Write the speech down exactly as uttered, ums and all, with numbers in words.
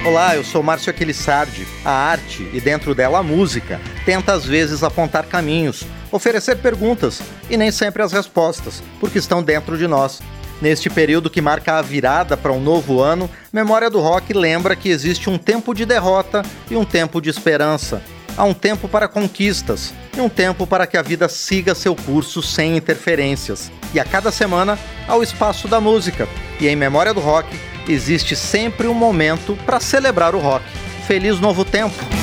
Olá, eu sou Márcio Aquilissardi. A arte, e dentro dela a música, tenta às vezes apontar caminhos, oferecer perguntas e nem sempre as respostas, porque estão dentro de nós. Neste período que marca a virada para um novo ano, Memória do Rock lembra que existe um tempo de derrota e um tempo de esperança. Há um tempo para conquistas e um tempo para que a vida siga seu curso sem interferências. E a cada semana há o espaço da música. E em Memória do Rock existe sempre um momento para celebrar o rock. Feliz novo tempo!